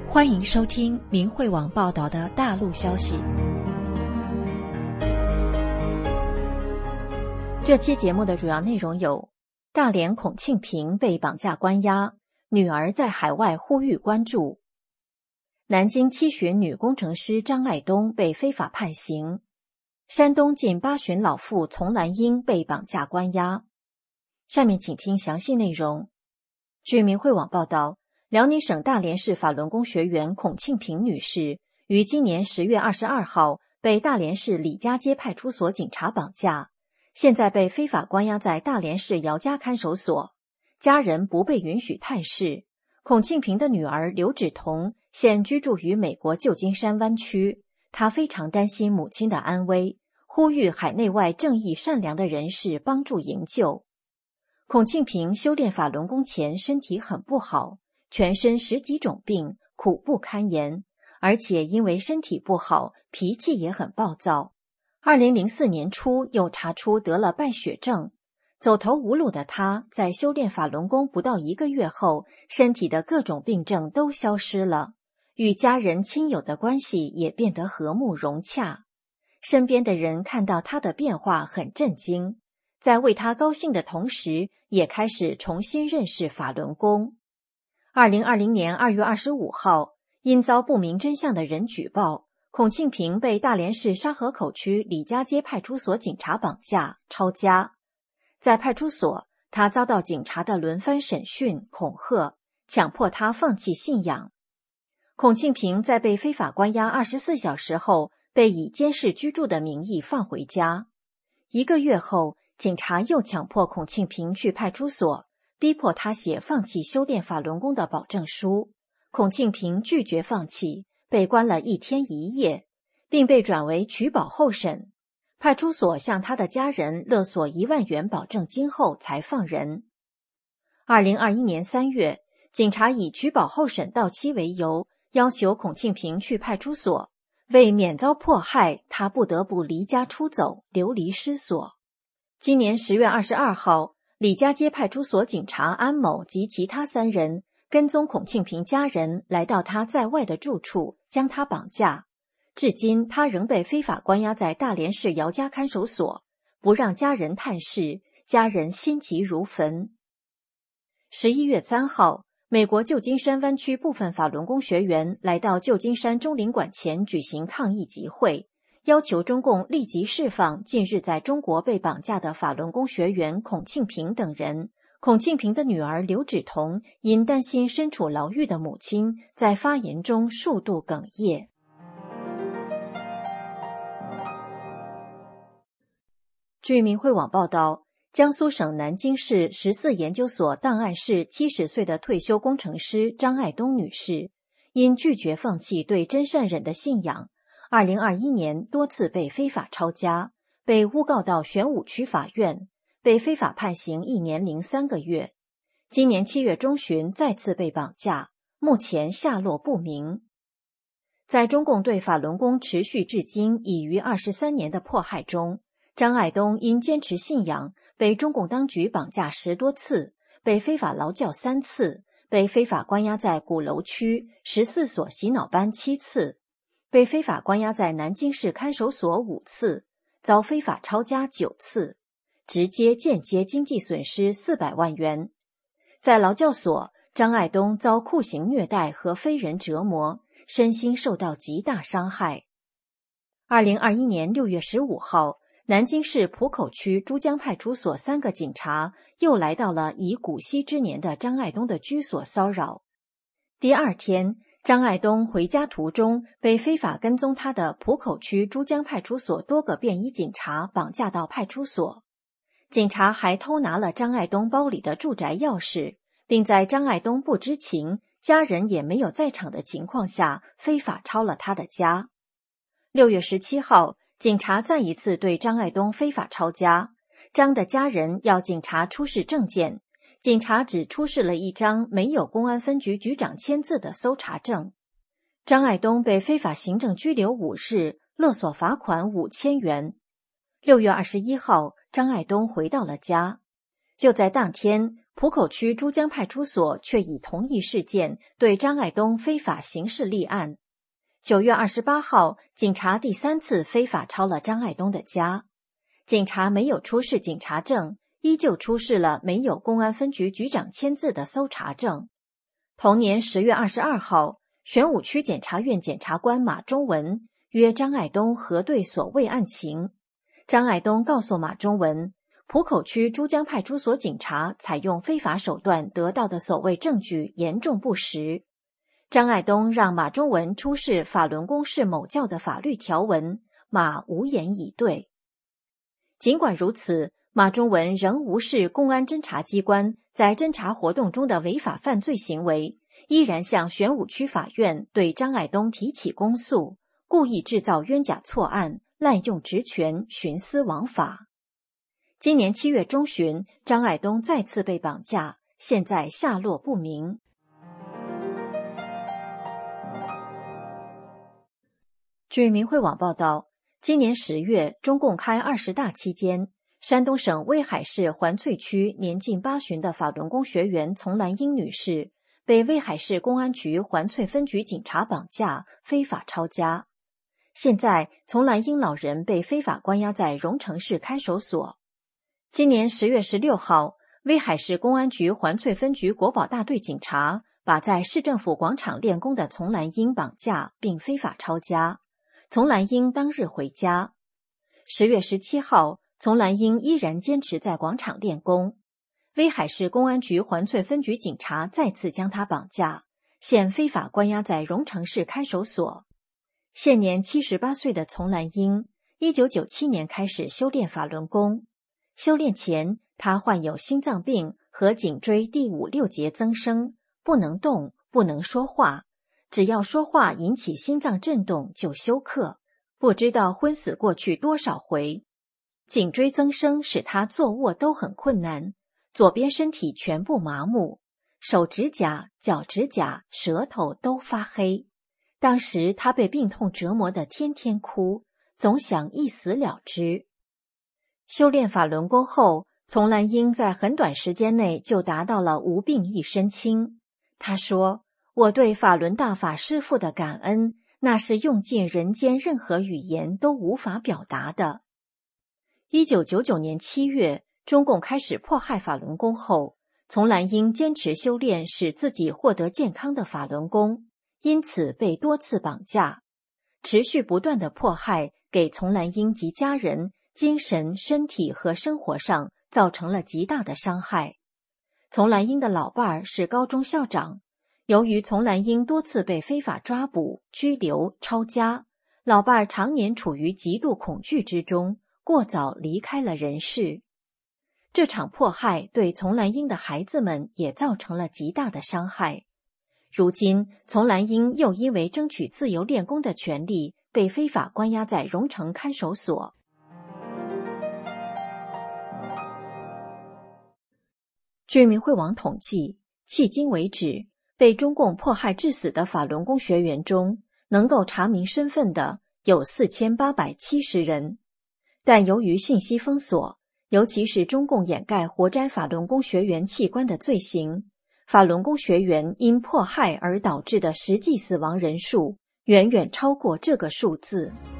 欢迎收听明慧网报道的大陆消息。 这期节目的主要内容有：大连孔庆平被绑架关押，女儿在海外呼吁关注；南京七旬女工程师张爱东被非法判刑；山东近八旬老妇丛兰英被绑架关押。下面请听详细内容。据明慧网报道，辽宁省大连市法轮功学员孔庆平女士于今年10月22号被大连市李家街派出所警察绑架，现在被非法关押在大连市姚家看守所，家人不被允许探视。孔庆平的女儿刘芷彤现居住于美国旧金山湾区，她非常担心母亲的安危，呼吁海内外正义善良的人士帮助营救。孔庆平修炼法轮功前身体很不好，全身10几种病，苦不堪言，而且因为身体不好，脾气也很暴躁。2004年初又查出得了败血症，走投无路的他在修炼法轮功不到1个月后，身体的各种病症都消失了，与家人亲友的关系也变得和睦融洽。身边的人看到他的变化很震惊，在为他高兴的同时，也开始重新认识法轮功。2020年2月25号，因遭不明真相的人举报，孔庆平被大连市沙河口区李家街派出所警察绑架、抄家。在派出所，他遭到警察的轮番审讯、恐吓，强迫他放弃信仰。孔庆平在被非法关押24小时后，被以监视居住的名义放回家。1个月后，警察又强迫孔庆平去派出所，逼迫他写放弃修炼法轮功的保证书。孔庆平拒绝放弃，被关了1天1夜，并被转为取保候审。派出所向他的家人勒索1万元保证金后才放人。2021年3月，警察以取保候审到期为由，要求孔庆平去派出所，为免遭迫害，他不得不离家出走，流离失所。今年10月22号，李家街派出所警察安某及其他3人跟踪孔庆平家人来到他在外的住处，将他绑架。至今他仍被非法关押在大连市姚家看守所，不让家人探视，家人心急如焚。11月3号，美国旧金山湾区部分法轮功学员来到旧金山中领馆前举行抗议集会，要求中共立即释放近日在中国被绑架的法轮功学员孔庆平等人。孔庆平的女儿刘芷彤因担心身处牢狱的母亲，在发言中数度哽咽。据明慧网报道，江苏省南京市14研究所档案室70岁的退休工程师张爱东女士，因拒绝放弃对真善忍的信仰，2021年多次被非法抄家，被诬告到玄武区法院，被非法判刑1年零3个月。今年7月中旬再次被绑架，目前下落不明。在中共对法轮功持续至今已逾23年的迫害中，张爱东因坚持信仰，被中共当局绑架10多次，被非法劳教3次，被非法关押在鼓楼区14所洗脑班7次，被非法关押在南京市看守所5次，遭非法抄家9次，直接间接经济损失400万元。在劳教所，张爱东遭酷刑虐待和非人折磨，身心受到极大伤害。2021年6月15号，南京市浦口区珠江派出所3个警察又来到了已古稀之年的张爱东的居所骚扰。第2天，张爱东回家途中被非法跟踪他的浦口区珠江派出所多个便衣警察绑架到派出所。警察还偷拿了张爱东包里的住宅钥匙，并在张爱东不知情、家人也没有在场的情况下非法抄了他的家。6月17号，警察再一次对张爱东非法抄家，张的家人要警察出示证件，警察只出示了一张没有公安分局局长签字的搜查证。张爱东被非法行政拘留5日，勒索罚款5000元。6月21号，张爱东回到了家。就在当天， 浦口区珠江派出所却以同一事件对张爱东非法刑事立案。9月28号，警察第3次非法抄了张爱东的家。警察没有出示警察证，依旧出示了没有公安分局局长签字的搜查证。同年10月22号，玄武区检察院检察官马中文约张爱东核对所谓案情。张爱东告诉马中文，浦口区珠江派出所警察采用非法手段得到的所谓证据严重不实。张爱东让马中文出示法轮功是某教的法律条文，马无言以对。尽管如此，马中文仍无视公安侦查机关在侦查活动中的违法犯罪行为，依然向玄武区法院对张爱东提起公诉，故意制造冤假错案，滥用职权，徇私枉法。今年7月中旬，张爱东再次被绑架，现在下落不明。据明慧网报道，今年10月，中共开20大期间，山东省威海市环翠区年近80的法轮功学员丛兰英女士被威海市公安局环翠分局警察绑架，非法抄家。现在，丛兰英老人被非法关押在荣城市看守所。今年10月16号，威海市公安局环翠分局国保大队警察把在市政府广场练功的丛兰英绑架并非法抄家。丛兰英当日回家。10月17号，丛兰英依然坚持在广场练功。威海市公安局环翠分局警察再次将他绑架，现非法关押在荣城市看守所。现年78岁的丛兰英，1997年开始修炼法轮功。修炼前，他患有心脏病和颈椎第5、6节增生，不能动，不能说话。只要说话引起心脏震动就休克，不知道昏死过去多少回。颈椎增生使他坐卧都很困难，左边身体全部麻木，手指甲、脚指甲、舌头都发黑。当时他被病痛折磨得天天哭，总想一死了之。修炼法轮功后，丛兰英在很短时间内就达到了无病一身轻。他说，我对法轮大法师父的感恩，那是用尽人间任何语言都无法表达的。1999年7月，中共开始迫害法轮功后，丛兰英坚持修炼使自己获得健康的法轮功，因此被多次绑架。持续不断的迫害给丛兰英及家人精神、身体和生活上造成了极大的伤害。丛兰英的老伴儿是高中校长，由于丛兰英多次被非法抓捕、拘留、抄家，老伴儿常年处于极度恐惧之中，过早离开了人世。这场迫害对丛兰英的孩子们也造成了极大的伤害。如今，丛兰英又因为争取自由练功的权利，被非法关押在荣城看守所。据明慧网统计，迄今为止，被中共迫害致死的法轮功学员中，能够查明身份的有4870人。但由于信息封锁，尤其是中共掩盖活摘法轮功学员器官的罪行，法轮功学员因迫害而导致的实际死亡人数远远超过这个数字。